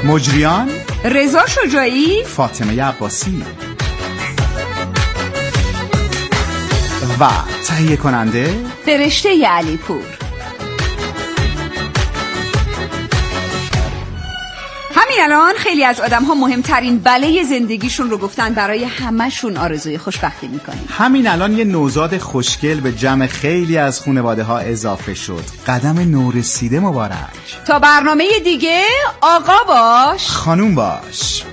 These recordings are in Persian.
مجریان رضا شجاعی، فاطمه عباسی و تهیه کننده فرشته علیپور. همین الان خیلی از آدم‌ها مهمترین بلای زندگیشون رو گفتن، برای همه‌شون آرزوی خوشبختی می‌کنن. همین الان یه نوزاد خوشگل به جمع خیلی از خانواده‌ها اضافه شد. قدم نورسیده مبارک. تا برنامه دیگه آقا باش، خانوم باش.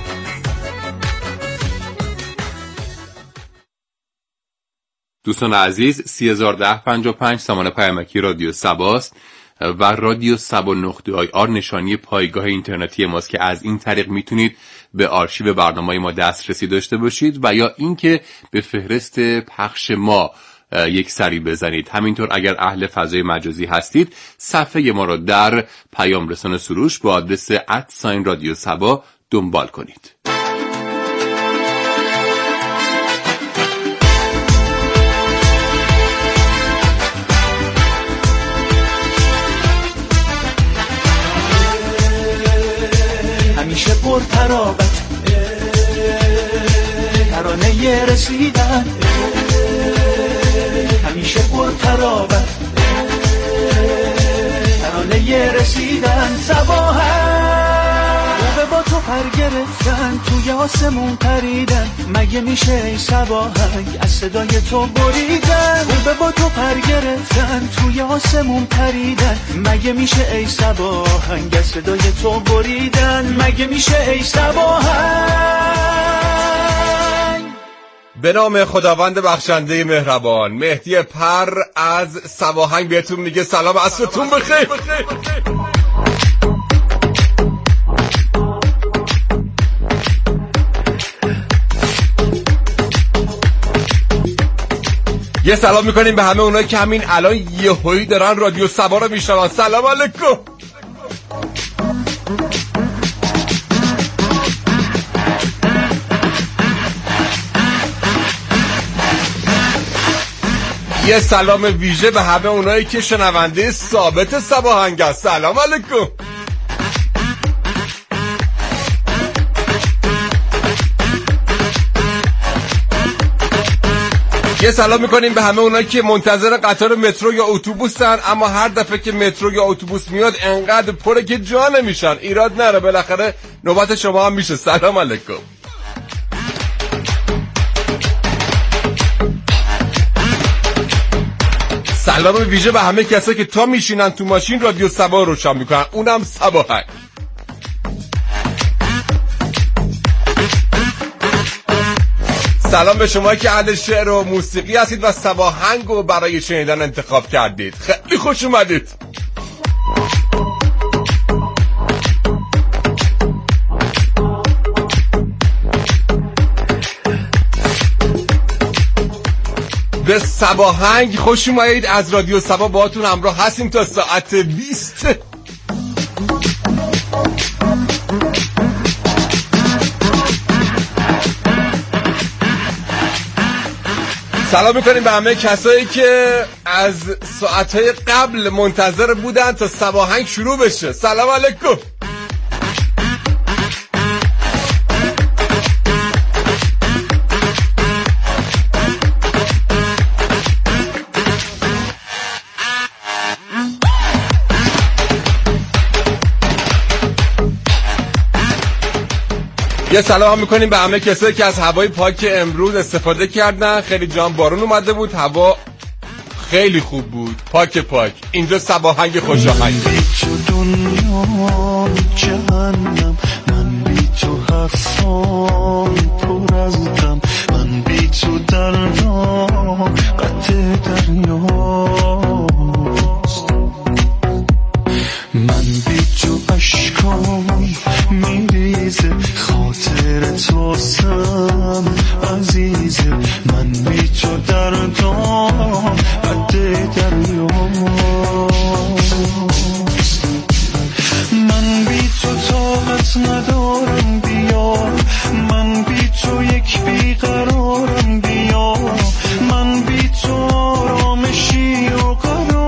دوستان عزیز، 301055 سامان پیامکی رادیو سباست و رادیو سبا.ir نشانی پایگاه اینترنتی ماست که از این طریق میتونید به آرشیو برنامه‌های ما دسترسی داشته باشید و یا اینکه به فهرست پخش ما یک سری بزنید. همینطور اگر اهل فضای مجازی هستید صفحه ما را در پیام رسان سروش با آدرس @رادیو سبا دنبال کنید. همیشه پرترابط ترانه رسیدن، همیشه پرترابط ترانه رسیدن. صباحن خوبه با تو پر گرفتن، توی آسمون پریدن، مگه میشه ای صباحنگ از صدای تو بریدن. خوبه با تو پر گرفتن، توی آسمون پریدن، مگه میشه ای صباحنگ از صدای تو بریدن. مگه میشه ای صباحنگ. به نام خداوند بخشنده مهربان. مهدی پر از صباهنگ بهتون میگه سلام، عصرتون بخیر. یه سلام میکنیم به همه اونایی که همین الان یهویی دارن رادیو سبا رو میشنون. سلام علیکم. یه سلام ویژه به همه اونایی که شنونده ثابت صباهنگ است. سلام علیکم. یه سلام میکنیم به همه اونایی که منتظر قطار مترو یا اتوبوسن، اما هر دفعه که مترو یا اتوبوس میاد انقدر پره که جا نمیشن. ایراد نره، بالاخره نوبت شما هم میشه. سلام علیکم. سلام ویژه به همه کسایی که تا میشینن تو ماشین رادیو سبا روشن میکنن، اونم صباحنگ. سلام به شما که اهل شعر و موسیقی هستید و صباحنگ رو برای شنیدن انتخاب کردید. خیلی خوش اومدید. به صباحنگ خوش اومدید. از رادیو سبا باهاتون همراه هستیم تا ساعت 20. سلام میکنیم به همه کسایی که از ساعتهای قبل منتظر بودن تا صباحنگ شروع بشه. سلام علیکم. یه سلام هم میکنیم به همه کسایی که از هوای پاک امروز استفاده کردن. خیلی جان بارون اومده بود، هوا خیلی خوب بود، پاک. اینجا صباحنگ خوشاهنگ. بی تو دنیا جهنم، من بی تو حرفام پر از غم، من بی تو دردام قطع دریاست، من بی تو اشکام میریزه، خاطر تو سم عزیزه، من بی تو دردام قطع دریاست، من بی تو طاقت ندارم بیا، من بی تو یک بیقرارم بیا، من بی تو آرامشی و قرار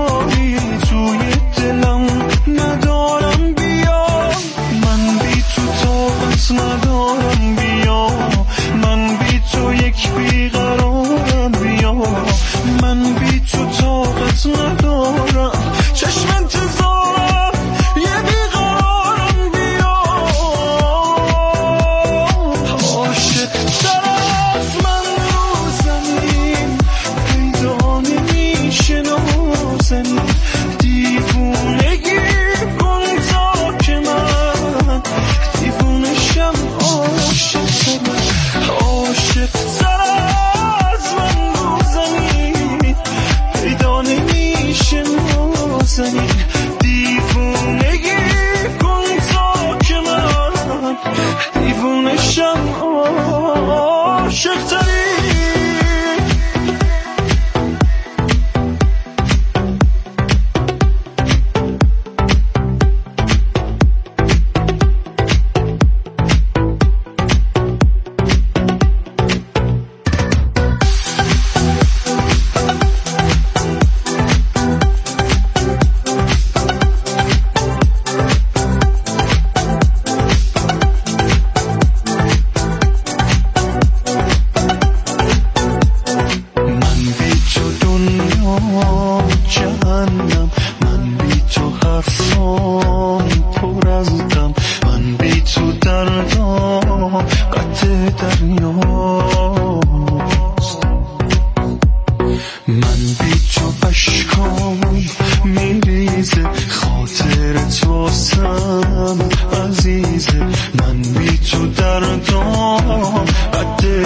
عشقام پر از غم، من بی تو دردام قطع دریاست. من بی تو اشکام میریزه، خاطر تو واسم عزیزه، من بی تو دردام قطع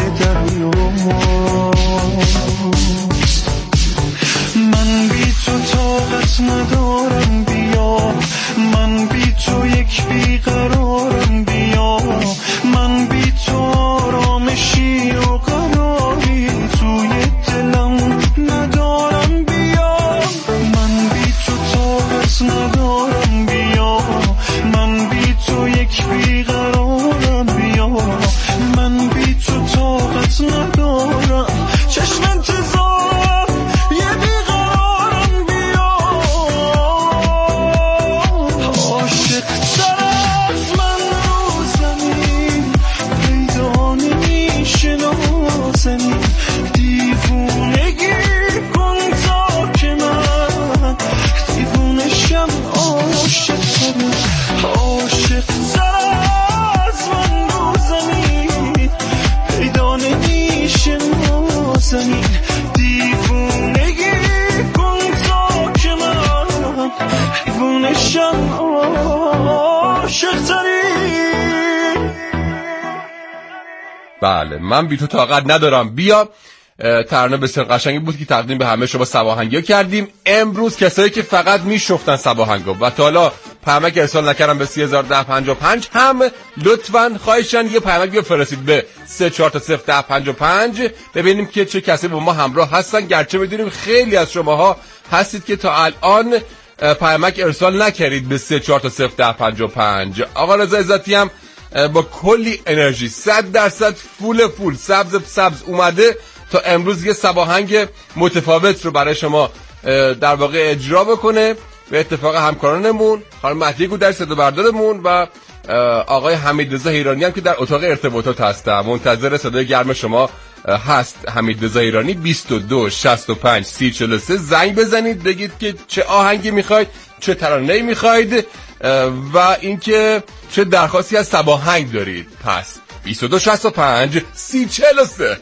دریاست. من بی تو طاقت ندارم بیا، من بی تو یک بیقرارم بیا، من بی تو آرامشی و قراری توی دلم ندارم بیا، من بی تو طاقت ندارم بیا، من بی تو یک بیقرارم بیا، من بی تو طاقت ندارم، چشم انتظار یه بیقرارم بیا. عاشق تر از من رو زمین پیدا نمیشه نازنین، دیوونگی کن تا که من دیوونشم. عاشق تر از من رو زمین پیدا نمیشه نازنین، دیوونگی کن تا که من دیوونشم. عاشق تری. بله، من بی تو طاقت ندارم بیا. ترانه بسیار قشنگی بود که تقدیم به همه شما سباهنگی کردیم. امروز کسایی که فقط میشفتن سباهنگو و تا حالا پیامک ارسال نکردن به 301055 هم لطفاً خواهشاً یه پیامک بفرستید به 34301055 ببینیم که چه کسی با ما همراه هستن. گرچه میدونیم خیلی از شماها هستید که تا الان پیامک ارسال نکردید به 34301055. آقا رضا عزتی هم با کلی انرژی 100% فول سبز اومده تا امروز یه سباهنگ متفاوت رو برای شما در واقع اجرا بکنه. به اتفاق همکارانمون خانم مهدی گودرز صدا بردارمون و آقای حمیدرضا ایرانی هم که در اتاق ارتباطات هستن منتظر صدای گرم شما هست. حمیدرضا ایرانی 22 65 3043 زنگ بزنید بگید که چه آهنگی میخواید، چه ترانه‌ای میخواید و اینکه چه درخواستی از سباهنگ دارید. پس 22 65 3043.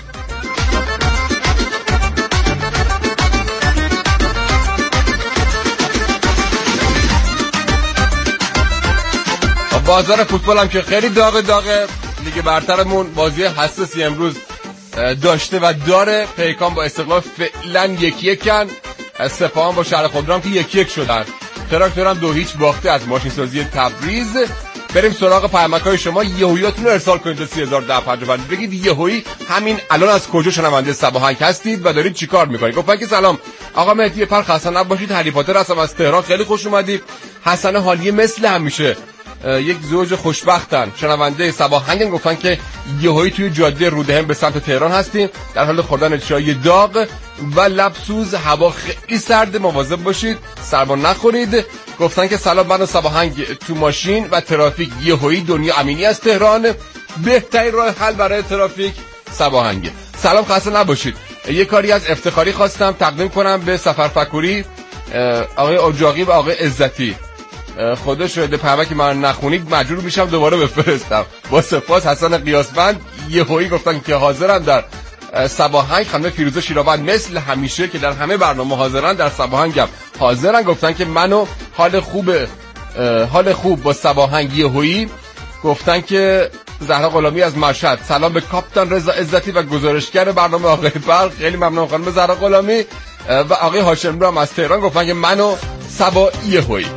بازار فوتبال هم که خیلی داغه. لیگ برترمون بازی حساسی امروز داشته و داره. پیکان با استقلال فعلا 1-1 سپاهان با شهر خودرو که 1-1 شدن. تراکتور هم 2-0 باخته از ماشین سازی تبریز. بریم سراغ پیامک‌های شما. یهوییاتون رو ارسال کنید به 301055 بگید یهویی همین الان از کجا شنونده سباهنگ هستید و دارید چیکار میکنید. گفتن که سلام آقا مهدی پر خسته نباشید، هری پاتر هستم از تهران، خیلی خوش اومدید. حسن حالیه مثل همیشه یک زوج خوشبختن شنونده سباهنگ. گفتن که یهویی توی جاده رودهم به سمت تهران هستیم در حال خوردن چای داغ و لبسوز، هوا خیلی سرد، مواظب باشید سرما نخورید. گفتن که سلام من و سباهنگ تو ماشین و ترافیک یهویی دنیا امینی از تهران، بهترین راه حل برای ترافیک سباهنگ. سلام خسته نباشید. یه کاری از افتخاری خواستم تقدیم کنم به سفر فکوری، آقای اجاقی و آقای عزتی. خدا شاهده پیامک من نخونید مجبور میشم دوباره بفرستم. با سپاس. حسن قیاسمند یهویی گفتن که حاضرن در سباهنگ. خانم فیروزه شیراوند مثل همیشه که در همه برنامه حاضرن در سباهنگ هم حاضرن. گفتن که منو حال خوب با سباهنگ یهویی. گفتن که زهرا غلامی از مشهد سلام به کاپیتان رضا عزتی و گزارشگر برنامه آقای برق. خیلی ممنون خانم زهرا غلامی. و آقای هاشمی هم از تهران گفتن که منو سبا یهویی.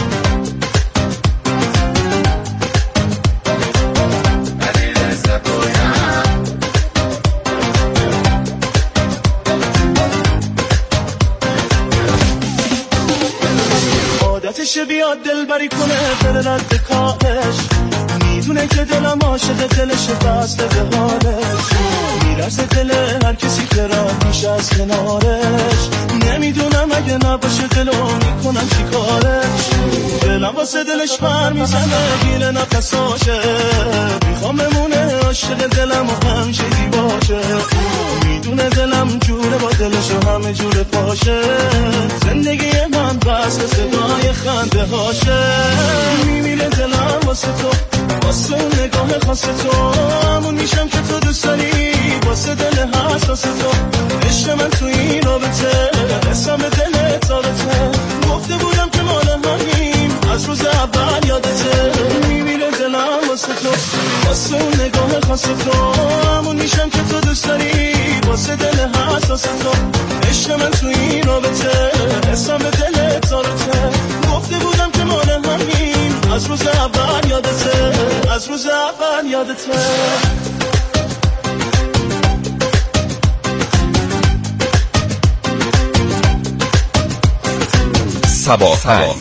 عادتش بیاد دلبری کنه بره رد کارش، میدونه که دلم عاشق دلش بسته به حالش، میرسه دل هر کسی که رد میشه از کنارش، نمیدونم اگه نباشه دلو میکنم چی کارش، دلم واسه دلش پر میزنه گیره نفساشه، میخوام بمونه عاشق دلم و همیشه دی باشه، جون دلم جوره با دلشو همه جوره پاشه زندگی من بس صدای خنده هاشه میمیره دلم واسه تو واسه اون نگاه خاص تو همون میشم که تو دوست داری واسه دل حساس تو عشق من تو این رابطه قسم دل ثابته گفته بودم که مال همیم از روز اول یادته میمیره دلم واسه تو واسه اون نگاه خاص تو همون میشم که تو دوست داری واسه دل حساس تو عشق من تو این رابطه قسم دل ثابته گفته بودم که مال همیم از روز اول یادته از روز اول یادته سبا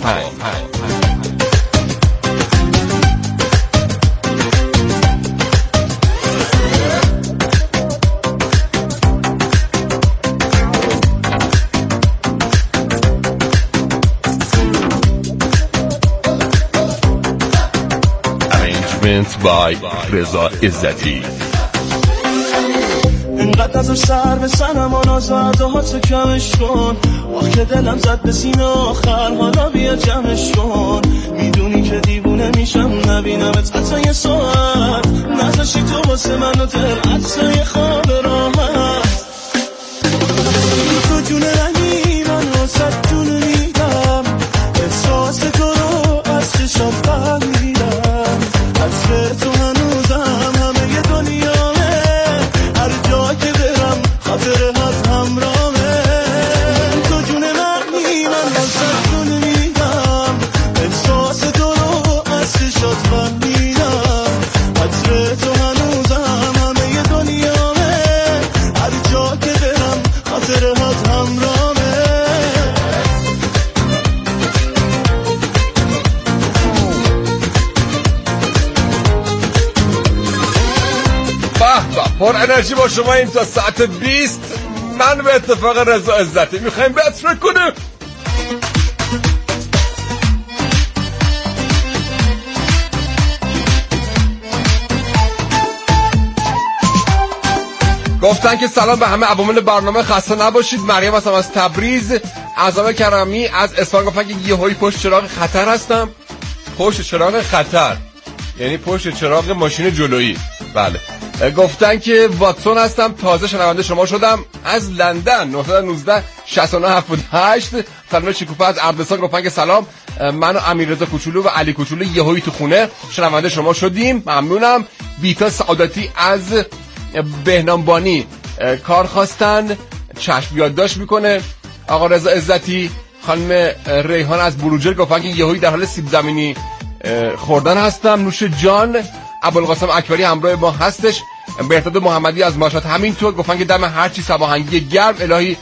Arrangement by رضا عزتی. اینقدر ازش سر به سنم و نازده ها تو کمش کن آخ که دلم زد به سینه آخر حالا بیا جمعش کن میدونی که دیوونه میشم نبینمت حتی یه ساعت نذاشی تو واسه من و دل حتی یه خواب راحت تو جون رنگی من واسه جون میدم احساس تو رو از چشم فهمیدم عطر تو هنوزم همه ی دنیامه هر جا که برم خاطرت همراهه تو جون منی من واسه جون میدم احساس تو رو از چشات فهمیدم عطر تو هنوزم همه ی دنیامه هر جا که برم خاطرت همراهه پر انرژی با شما این تا ساعت 20 من به اتفاق رضا عزتی میخوایم بطر کنیم گفتن که سلام به همه عوامل برنامه خسته نباشید مریم هستم از تبریز اعظم کرمی از اصفهان گفتن که یهویی پشت چراغ خطر هستم پشت چراغ خطر یعنی پشت چراغ ماشین جلویی بله گفتن که واتسون هستم تازه شنونده شما شدم از لندن 919 69 78 سلام شکوفه از اردسان گفتن که سلام من و امیررضا کوچولو و علی کوچولو یهویی تو خونه شنونده شما شدیم ممنونم بیتا سعادتی از بهنامبانی کار خواستن چشم یادداشت میکنه آقا رضا عزتی خانم ریحان از بروجرد گفتن که یهویی در حال سیب زمینی خوردن هستم نوش جان ابوالقاسم اکبری همراه ما هستش بهرداد محمدی از ماشات همینطور گفتن که دم هر چی سباهنگی گرم الهی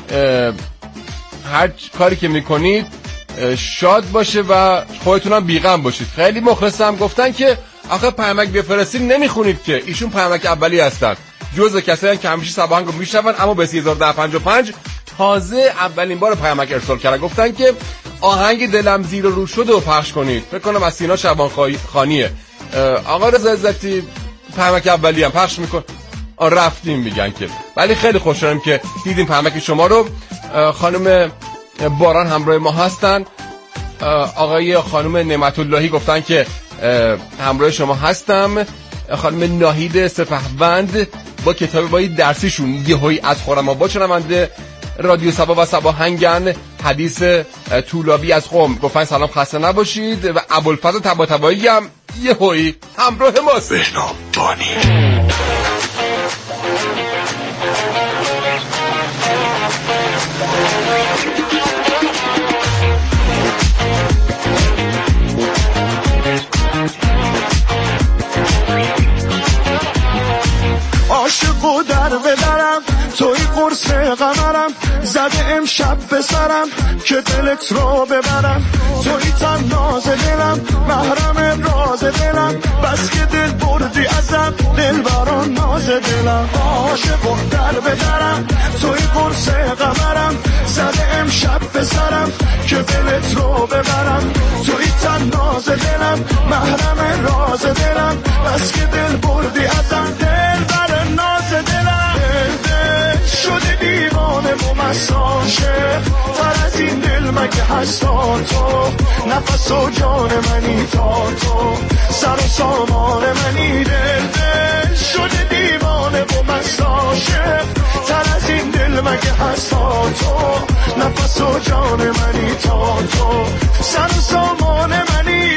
هر کاری که میکنید شاد باشه و خودتون هم بیغم باشید خیلی مخلصم گفتن که آخه پیامک بفرستید نمیخونید که ایشون پیامک اولی هستن جزء کسایی که همیشه سباهنگو میشنون اما به 3055 تازه اولین بار پیامک ارسال کردن گفتن که آهنگ دلم زیر رو شد و پخش کنید فکر کنم از سینا شعبانخانیه آقا رضا عزتی پیامک اولی هم پخش میکن رفتیم میگن که ولی خیلی خوشحالم که دیدیم پیامک شما رو خانم باران همراه ما هستن آقای خانم نعمت اللهی گفتن که همراه شما هستم خانم ناهید سپهوند با کتاب درسیشون یهویی از خرم‌آباد شنونده رادیو سبا و سباهنگن حدیث طولابی از قم گفتن سلام خسته نباشید و ابوالفضل طباطبایی هم یهویی همراه ماست بهنامبانی عاشقو در ببرم توی قرص قمرم زده امشب به سرم که دلت رو ببرم توی تن ناز دلم محرم راز دلم بس که دل بردی ازم دل بران ناز دلم عاشقو در ببرم توی قرص قمرم زده امشب به سرم که دلت رو ببرم توی تن ناز دلم محرم راز دلم بس که دل بردی ازم دل بران ناز دلم هستا تو، نفس و جان منی تا تو، سر و سامان منی، دل شده دیوانه و مست عاشق، تر از این دل مگه هستا تو، نفس و جان منی تا تو، سر و سامان منی.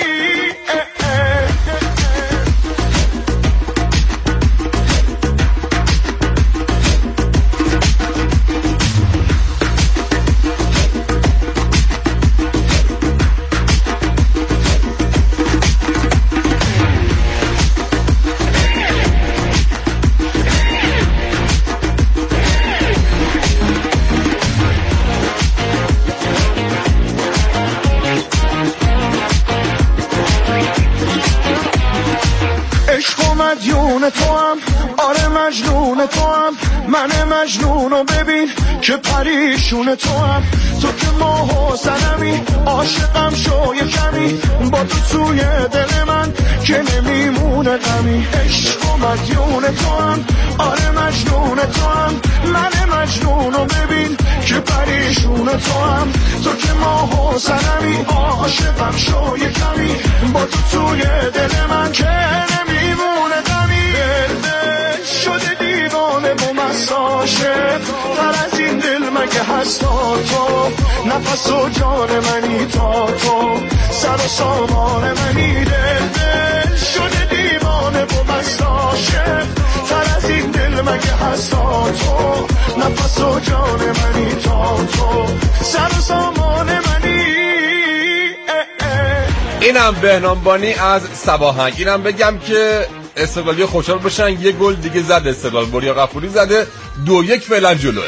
مدیون تو هم، آره مجنون تو هم، من مجنونو ببین که پریشون تو هم، تو که ماه و سنمی، عاشقم شو یه کمی، با تو توی دل من که نمیمونه غمی. عشق و مدیون تو هم، آره مجنون تو هم، من مجنونو ببین که پریشون تو هم، تو که ماه و سنمی، عاشقم شو یه کمی، با تو توی دل من که نمیمونه غمی. شده دیوانه و مست عاشق، تر از این دل مگه هستا تو، نفس و جان منی تا تو، سر و سامان منی، دل شده دیوانه و مست عاشق، تر از این دل مگه هستا تو، نفس و جان منی تا تو، سر و سامان منی. اینم بهنامبانی از صباهنگ. اینم بگم که استقلالی خوشحال بشن، یه گل دیگه زد استقلال، بریا غفوری زده، 2-1 فعلا جلوه.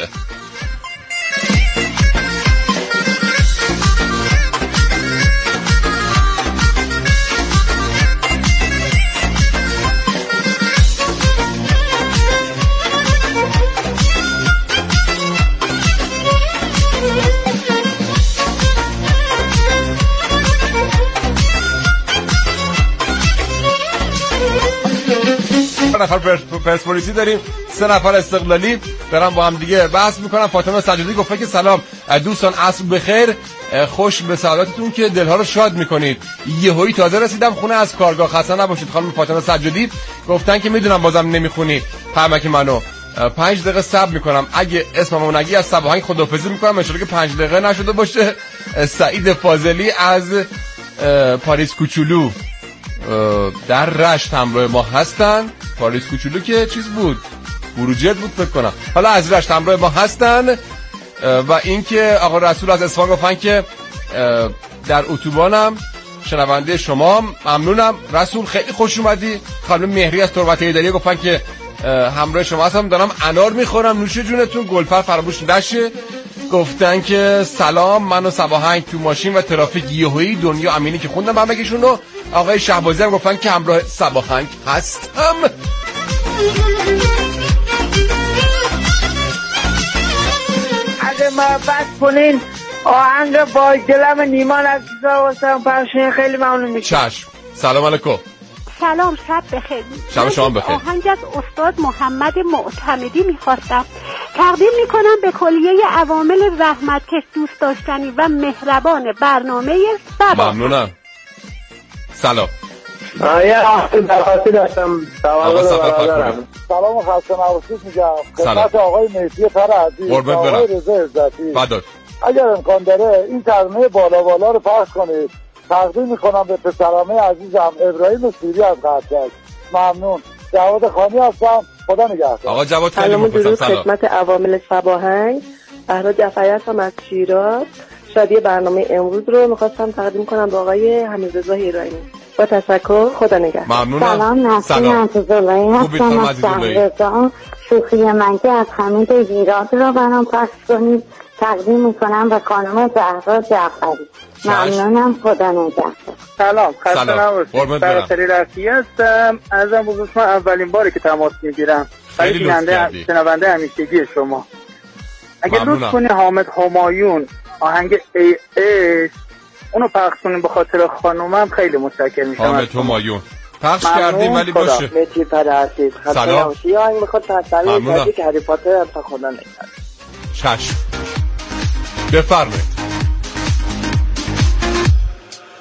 نفر پرسپولیسی داریم، 3 نفر استقلالی دارن با هم دیگه بحث میکنن. فاطمه سجادی گفته که سلام دوستان، عصر بخیر، خوش به سعادتتون که دلها رو شاد میکنید. یهویی تازه رسیدم خونه از کارگاه، خسته نباشید. خانم فاطمه سجادی گفتن که میدونم بازم نمیخونی پیامک منو، 5 دقیقه صبر میکنم، اگه اسممو نگی از صباحنگ خداحافظی میکنم، ان شاءالله که 5 دقیقه نشده باشه. سعید فاضلی از پاریس کوچولو در رشت همراه ما هستن. پاریس کوچولو که چیز بود، بروجرد بود فکر کنم، حالا از رشت همراه ما هستن. و اینکه آقا رسول از اصفهان گفتن که در اتوبانم شنونده شما، ممنونم رسول، خیلی خوش اومدی. خانم مهری از تربت ایداری گفتن که همراه شما هستم، دارم انار میخورم، نوش جونتون، گلپر فراموش نشه. گفتن که سلام، من و صباهنگ تو ماشین و ترافیک یهویی. دنیا امینی که خوندم برنامه‌شون رو. آقای شهبازی هم گفتن که همراه صباهنگ هستم. اگه محبت کنین آهنگ با دلم نیمان از دیزا واسم پخشین خیلی ممنون میشم. چشم. سلام علیکم. سلام، شب بخیر. شب شما بخیر. آهنگ از استاد محمد معتمدی میخواستم تقدیم میکنم به کلیه عوامل زحمتکش، دوست داشتنی و مهربان برنامه صبا. ممنونم. سلام. یه درخواستی داشتم. آقا سفر فرمایید. سلام و خسته نباشید میگم خدمت آقای مهدی فر عزیز، آقای رضا عزتی. بعد اگر امکان داره این ترانه بالا بالا رو پخش کنید. تقدیم میکنم به پسرامه عزیزم ابراهیم سوری از قطر. ممنون. جواد خانی هستم. خدا نگهدار. آقا جواد خیلی مخلصم. سلام. خدمت عوامل صباهنگ، بهرا جعفری هستم از شیراز. شادی برنامه امروز رو میخواستم تقدیم کنم به آقای حمیدرضا هیرانی. با تشکر، خدا نگهدار. ممنونم. سلام، نسیم عزیزاللهی هستم از شهرزاد. شوخی من که از حمید هیراد رو برام پخش کنید. تقدیم میکنم به خانم بهرا جعفری. ممنونم، خدا نگهدار. سلام، خسته نباشید. براتری رفتی هستم. ازم بزرگ شما اولین باری که تماس میگیرم. خیلی شنونده همیشگی شما. اگه دوست کنی حامد همایون آهنگ ای ایش اونو پخش کنیم به خاطر خانومم خیلی متشکرم میشم. حامد همایون پخش کردیم ولی باشه. مهدی پرعزیز سلام. یه آهنگ میخواد تسلیت بدی که هری پاتر هم تا خدا نگهدار. چشم. بفرمایید.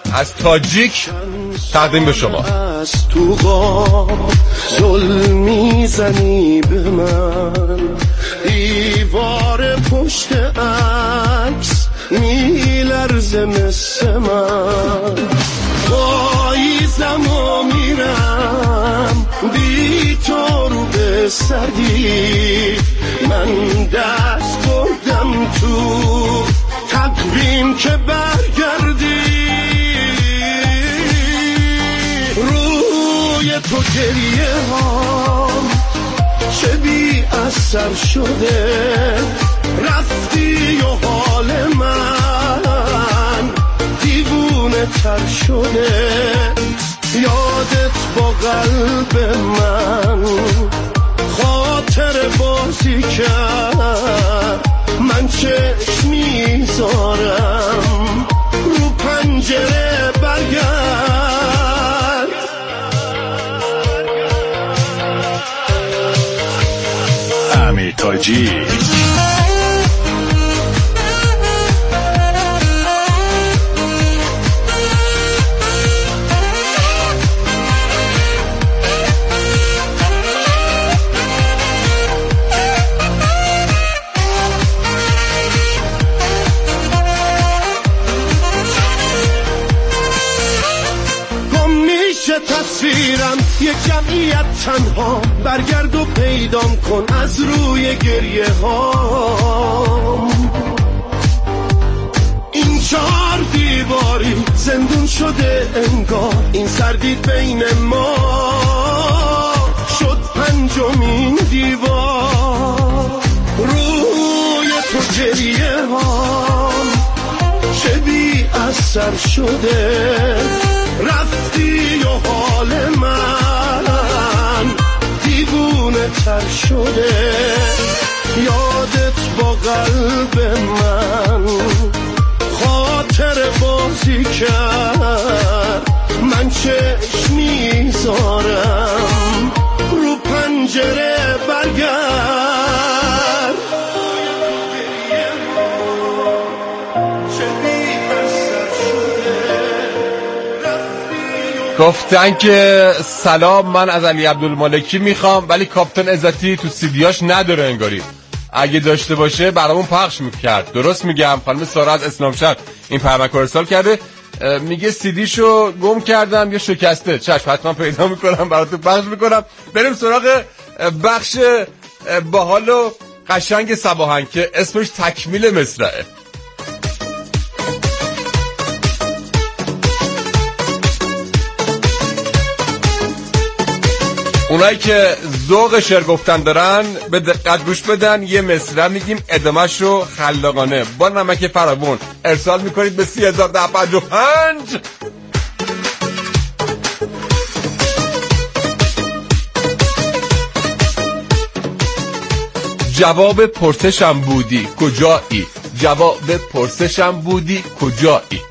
از تاجیک تقدیم به شما. از تو غاب ظلم میزنی به من، دیوار پشت عکس میلرزه مثل من، پاییزم و میرم بی تو رو به سردی، من دست بردم تو تقویم که برگردی، روی تو گریه هام چه بی اثر شده، رفتی و حال من دیوونه تر شده، یادت با قلب من خاطر بازی کرد، من چشم میذارم رو پنجره برگرد. امیر تاجی تصویرم یک جمعیت تنها، برگرد و پیدام کن از روی گریه ها، این چهار دیواری زندون شده انگار، این سردید بین ما شد پنجمین دیوار، روی تو گریه ها چه بی اثر شده، رفتی و حال من دیوونه تر شده، یادت با قلب من خاطر بازی کرد، من چشم میذارم رو پنجره برگرد. گفتن که سلام، من از علی عبدالمالکی میخوام، ولی کاپیتان عزتی تو سیدیاش نداره انگاری، اگه داشته باشه برامون پخش میکرد. درست میگم؟ خانم سارا از اسلامشهر این پیامک رو ارسال کرده، میگه سیدیشو گم کردم یا شکسته. چشم، حتما پیدا میکنم براتون پخش میکنم. بریم سراغ بخش باحال و قشنگ صباهنگ که اسمش تکمیل مصرعه. اونایی که ذوق شعر گفتن دارن به دقت گوش بدن. یه مصرع میگیم، ادامه‌ش رو خلاقانه با نمک فراوون ارسال میکنید به 3055. جواب پرسشم بودی کجایی، جواب پرسشم بودی کجایی.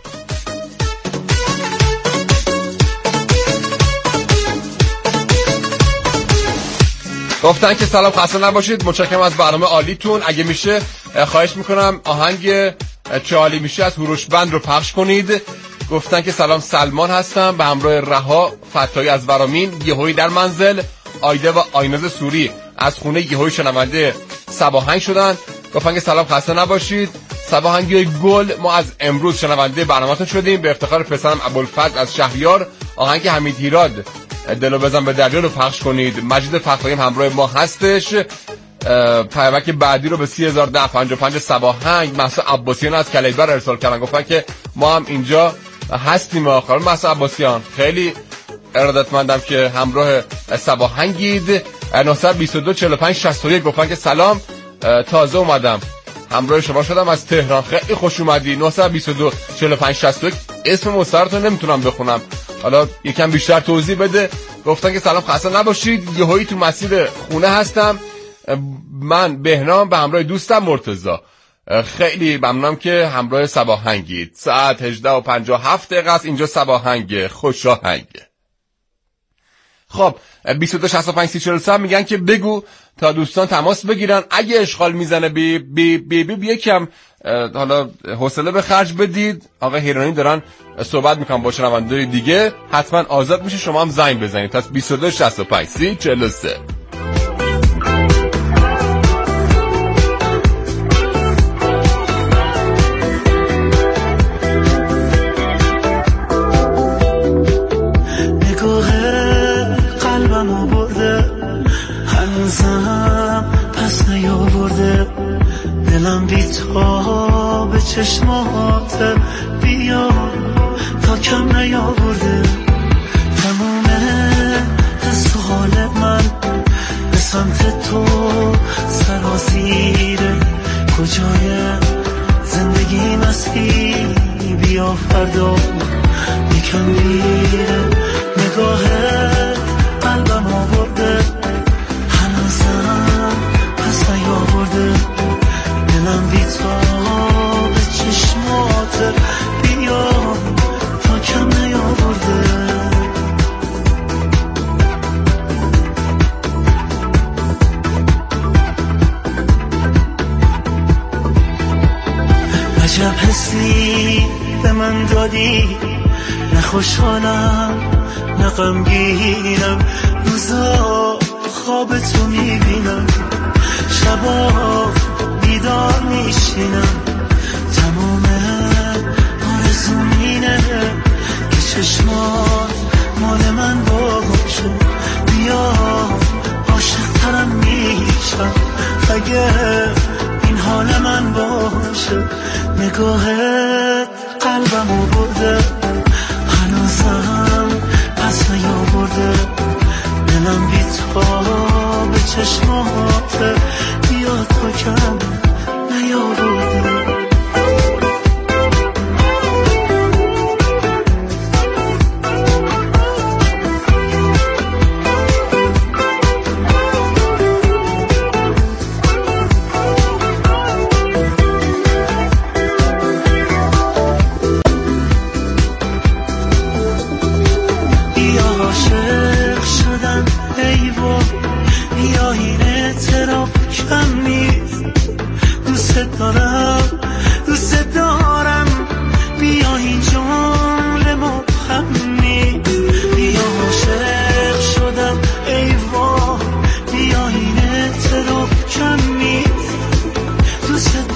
گفتن که سلام، خسته نباشید، متشکرم از برنامه عالیتون. اگه میشه خواهش میکنم آهنگ چه عالی میشه از هوروش بند رو پخش کنید. گفتن که سلام، سلمان هستم به همراه رها فتایی از ورامین، یهویی در منزل. آیده و آیناز سوری از خونه یهویی شنونده صباهنگ شدن. گفتن که سلام، خسته نباشید. صباهنگی گل، ما از امروز شنونده برنامه‌تون شدیم. به افتخار پسرم ابوالفضل از شهریار آهنگ حمید هیراد دلو بزن به دریا رو پخش کنید. مجید فتایی همراه ما هستش. پیامک بعدی رو به 301055 صباهنگ مهسا عباسیان از کلیبر ارسال کردن. گفتن که ما هم اینجا هستیم. آخر مهسا عباسیان خیلی ارادتمندم که همراه صباهنگید. 922 45 61 گفتن که سلام، تازه اومدم همراه شما شدم از تهران، خیلی خوش اومدی. 922 45 61 اسم مستعارتون نمیتونم بخونم، حالا یکم بیشتر توضیح بده. گفتن که سلام، خسته نباشید، یهویی تو مسیر خونه هستم. من بهنام به همراه دوستم مرتضی. خیلی ممنونم که همراه صباهنگید. ساعت 18:57 است اینجا صباهنگ خوشاهنگ. خب 2265 میگن که بگو تا دوستان تماس بگیرن. اگه اشغال میزنه بی یکم حالا حوصله به خرج بدید. آقا هیرانی دارن صحبت میکنن با شنونده‌های دیگه، حتما آزاد میشه، شما هم زنگ بزنید. پس 2265 پس نیاورده دلم بی تا به چشمات بیا تا کم نیاورده تموم حس و حال من به سمت تو سراسیره. کجای زندگی مستی بیا فردا یکم میره. نگاه قلبم آورده پس نیاورده دلم بی تا به چشمات بیا تا کم نیاورده. عجب حسی به من دادی، نه خوشحالم نه غمگینم. روزا خواب تو میبینم، شبا بیدار میشینم. تمام آرزوم اینه که چشمات مال من باشه. بیا عاشق ترم میشم اگه این حال من باشه. نگاهت قلبمو برده هنوزم پس نیاورده دلم بی تا به چشمات بیا تا کم نیاورده. دوست دارم بیا این جمله مبهم نیست. بیا عاشق شدم ای وای بیا این اعتراف کم نیست. دوست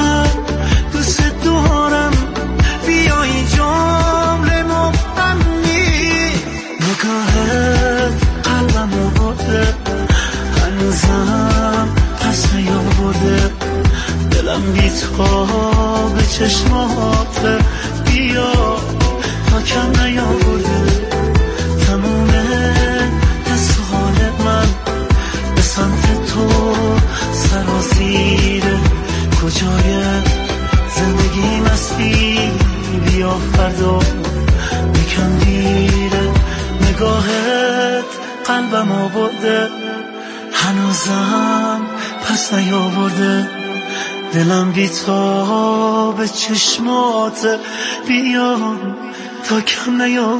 دارم بیا این جمله مبهم نیست. نگاهت قلبمو برده هنوزم پس نیاورده دلم بی تا به چشمات بیا تا کم نیاورده. تموم حس و حال من به سمت تو سراسیره. کجای زندگی مستی بیا فردا یکم دیره. نگاهت قلبم آورده هنوزم پس نیاورده دلم بی تا به چشمات بیا تا کم نیاورده.